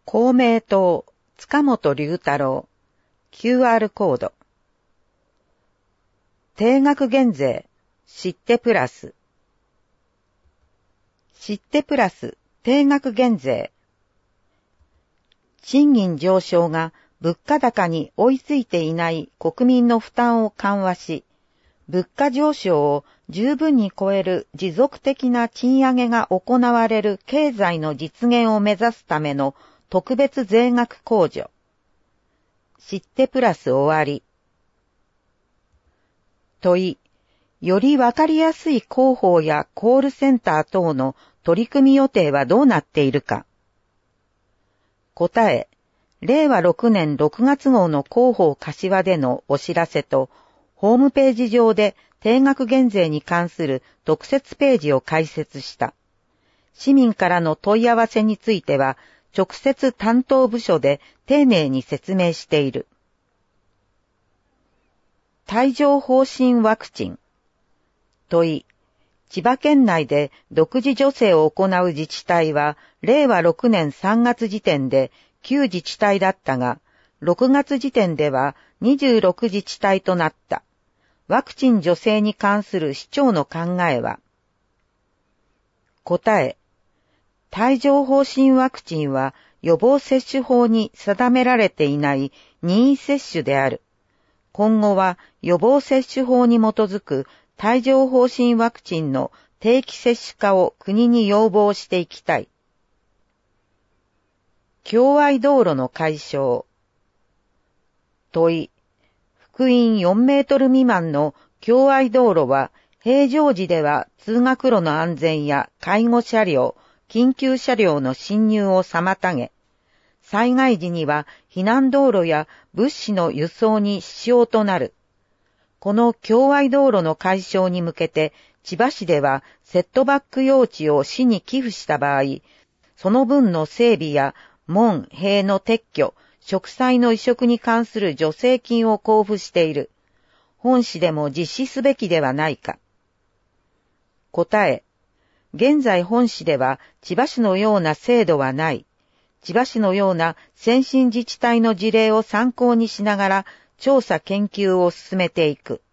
公明党、塚本龍太郎、QR コード。定額減税、知ってプラス。知ってプラス、定額減税。賃金上昇が物価高に追いついていない国民の負担を緩和し、物価上昇を十分に超える持続的な賃上げが行われる経済の実現を目指すための特別税額控除。知ってプラス終わり。問い、よりわかりやすい広報やコールセンター等の取り組み予定はどうなっているか。答え、令和6年6月号の広報柏でのお知らせと、ホームページ上で定額減税に関する特設ページを開設した。市民からの問い合わせについては、直接担当部署で丁寧に説明している。帯状疱疹ワクチン。問い、千葉県内で独自助成を行う自治体は、令和6年3月時点で9自治体だったが、6月時点では26自治体となった。ワクチン助成に関する市長の考えは。答え、帯状疱疹ワクチンは予防接種法に定められていない任意接種である。今後は予防接種法に基づく帯状疱疹ワクチンの定期接種化を国に要望していきたい。共愛道路の解消。問い、幅員4メートル未満の共愛道路は平常時では通学路の安全や介護車両、緊急車両の進入を妨げ、災害時には避難道路や物資の輸送に支障となる。この共愛道路の解消に向けて、千葉市ではセットバック用地を市に寄付した場合、その分の整備や門、塀の撤去、植栽の移植に関する助成金を交付している。本市でも実施すべきではないか。答え、現在本市では千葉市のような制度はない。千葉市のような先進自治体の事例を参考にしながら調査研究を進めていく。